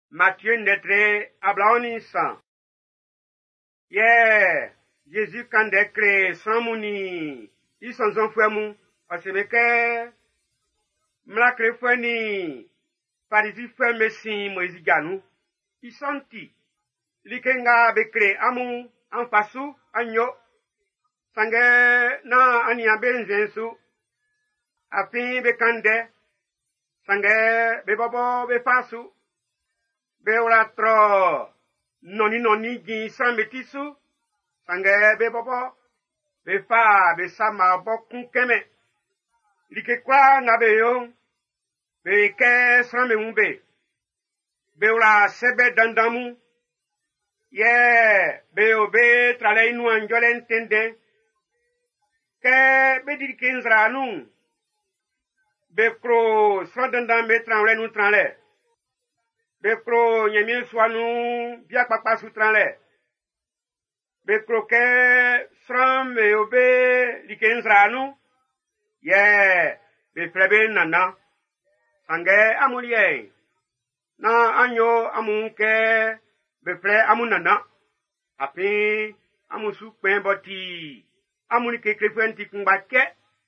Matthieu netre ablaoni san. Yeah, Jésus quand décret sans mouni, ils sont en fouemou, osebeke, mlakre foueni, parisi foueme si Moïse ganou, ils sont ti, likenga bekre amu, en fasu, anyo, sange na ania benzensu, afin bekande, sange bebobo befasu, beolatro, noni gi san betisu, sange bebobo, befa besama bokun keme, like kwa na beyo, beke san meumbe, beola sebe dandamu, ye beo be trale inu anjolen tende, ke bedirkin zranu, bekro san dandam betranle nu tranle, bekro nyemien swanu biak papa sutranle, bekro ke sram me obe liken zranu, ye be frebe nana, sange amulie, na anyo amunke be fre amunana, api amusu pen boti, amunike krefenti kumbake,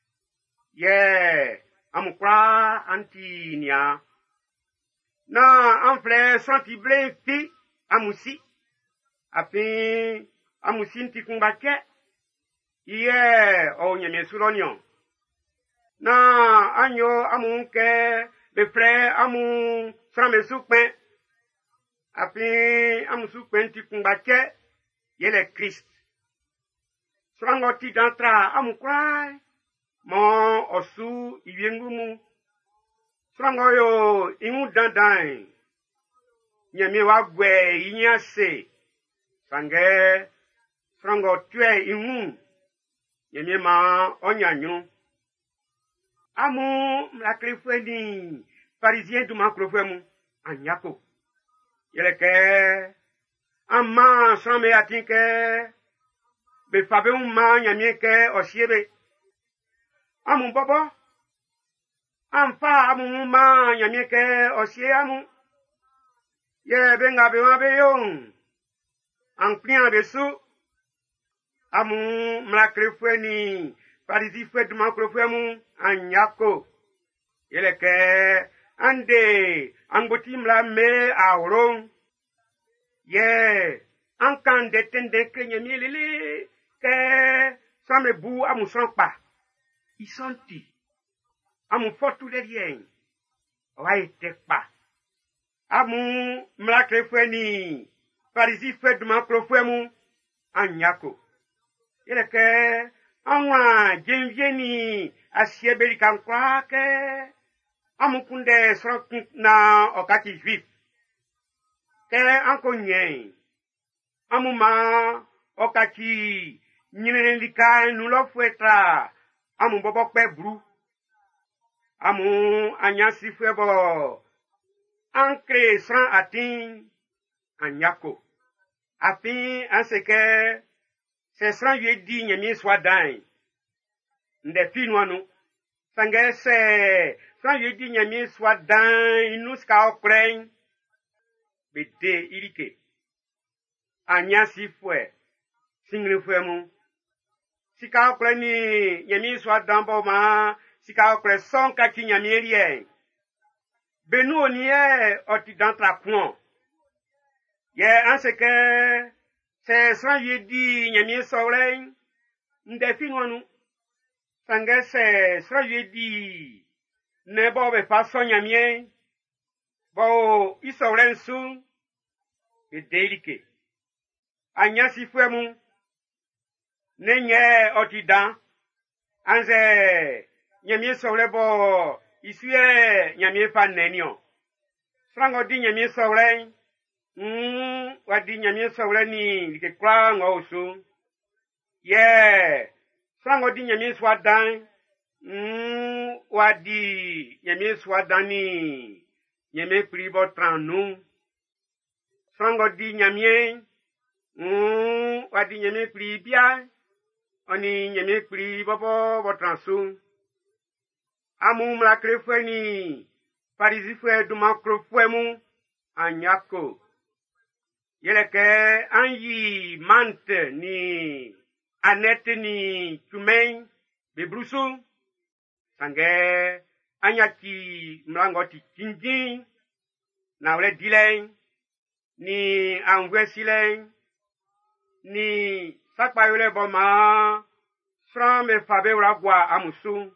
ye amukra antinia. Na anfle santi ble fi amusi, api amusi nti kumbake, ye o nyeme sulonyon. Na anyo amunke befre amu srame sukpen, api amusukpen ti kumbake, ye le Christ. Srangoti dantra amukwai, mon osu iyengumu, srango yo imu dandan, nyemi wagwe inyase, sange, srango tue imu, nyemi ma onyanyu. Amu mlakrefweni, parisien du makrofwemu, anyako. Yeleke, amma sanme atinke, befabe umma nyemi ke osiebe. Amu bobo, amfa amu ma nyamike osie amu, ye benga bewa beyon, anklian besu, amu mlakrefweni, parisi fwe dumakrofwemu, anyako, yeleke, ande, angoti mla me auron, ye, ankan detende ke nyami lili, ke, same bu amu sanpa, isanti, amu fotu de rien, oai tekpa, amu mlakrefweni, parisi fwe dumakrofwemu, anyako, yeleke, anwa jenvieni asiebeli kankwa ke amukunde srok na okati juif ke anko nyen amuma okati nyine lika nulo fuetra amu bobo pe bru amu anyasi fuebo ankre sran atin anyako afi anseke se sran yue di nyemi swadan nde finwanu sange se sran yue di nyemi swadan inuska okren bede irike anyasi fue singre fue mu sika okren ni nyemi swadan bo ma sika okren son kaki nyemi erien benu onie oti dantra puan ye anseke se san yedi nyami sawlen nde finwanu sange se san yedi ne bo be faso nyami bo isawlen su be delike anyasi fuemu nenye otidan anze nyami sawle bo isuye nyami fa nenio frango di nyami sawlen wadi nyamie sawlani like kwa ngosu ye frango di nyamie swadan wadi nyamie swadani nyamie pribo tranu frango di nyamie wadi nyamie pribia oni nyamie pribo bo transu amu mlakrefweni parisi fwe dumakrofwemu anyako. Yeleke anyi mante ni anete ni tumeng bebrusu. Sange anyaki mlangoti kinjin. Na wle dileng. Ni angwesileng. Ni sakpayole boma. Sran me fabe uragwa amusu.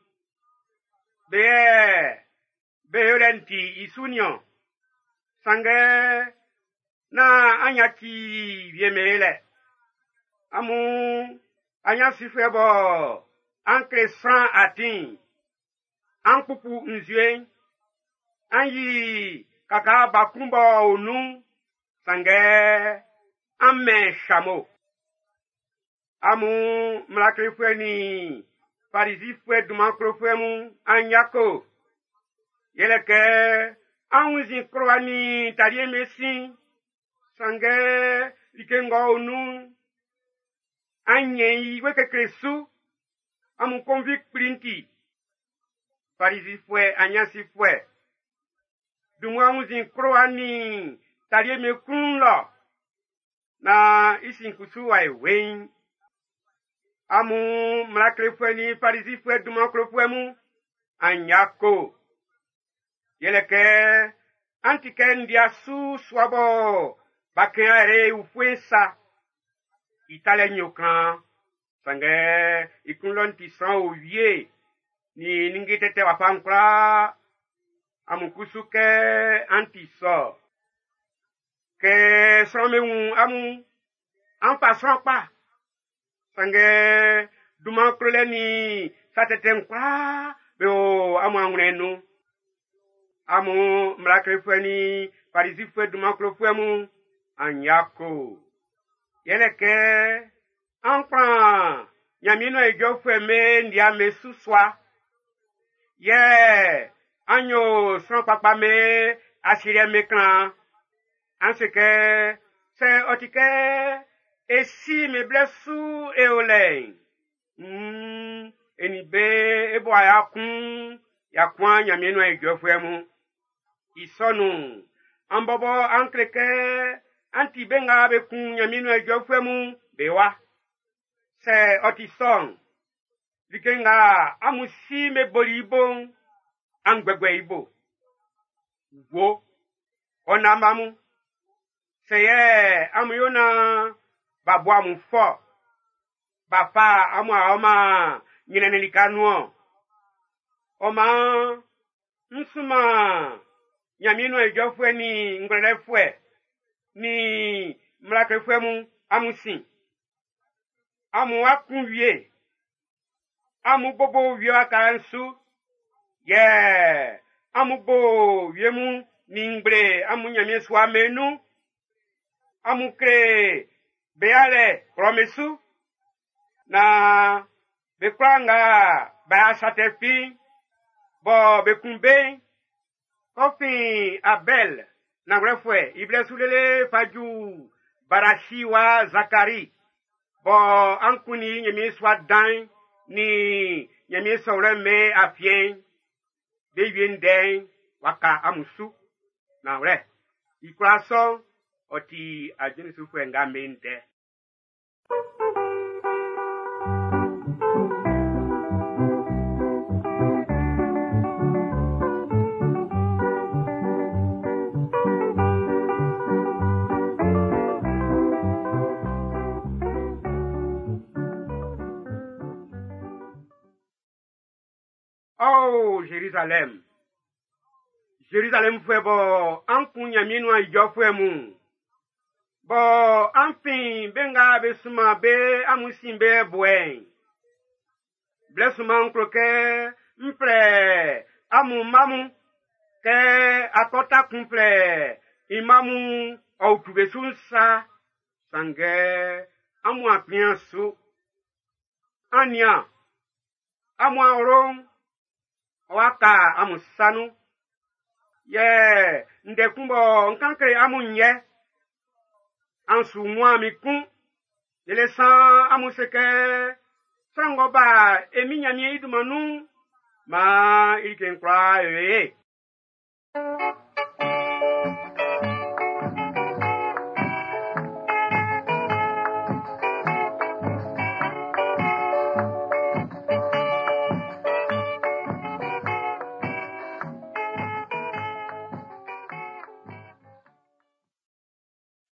Beyorenti isunyo. Sange na anyaki viemele. Amu anyasi febo ankle sran atin. Ankupu nzue. Anyi kaka bakumbo onu. Sange amen shamo. Amu mlakefwe ni parizifwe dumakrofwe mu anyako. Yeleke anwuzi krowani tarie mesin. Sange likengo onu. Anyeyi weke kresu. Amu konvik printi. Parizifwe anyasifwe. Dumwa anwuzi krowani tarie mekun lo. Na isinkusu wa ewen. Amu mlakrefwe ni parizifwe dumakrofwe mu anyako. Yeleke antike ndia su swabo bakere ufwesa itale nyokan sange ikunlon ti san ovie ni ningitete wafankra amukusuke antiso ke sromewu amu anpa sronpa sange dumakrole ni satete nkra beo amu anwrenu. Amu mlakefwe ni parizifwe dumakrofwe mu anyako. Yeleke ankran nyamino ejofwe me ndia me suswa. Ye anyo son papa me asire me kran. Anseke se otike esi me blesu eolen. Enibe ebo ayakun yakwan nyamino ejofwe mu. Isonu ambobo ankleke antibenga bekun nyamino ejofwe mu bewa se otison likenga amusi me bolibo angbegwe ibo wo onamamu seye amuyona babu amufo bapa amu aoma nyinenelikanuo oma nsuma nyamino ejofwe ni ngrelefwe ni mlakefwe mu amusin amu akunwie amu bobo wie akansu amu bo wie mu ni ngbre amu nyamie swa menu amu kre beale promesu na bekwanga ba satefi bo bekumbe Kofi Abel na grefwe iblesulele faju barashiwa Zakari bo ankuni nyemi swa dan ni nyemi sore me afien beyen den waka amusu na re ikraso oti ajenisu fwe nga mente. Oh, Jérusalem. Jérusalem fwe bo ankunya minwa ijofwe mu. Bo anfin benga besuma be amusimbe bwen. Blesuma nkroke mpre amu mamu ke akota kumple imamu autubesunsa sange amu apiansu anya amu aron waka amusanu ndekumbo nkankre amunye ansu mwamikun yelesan amuseke sangoba eminyamie idumanu ma ilikenkra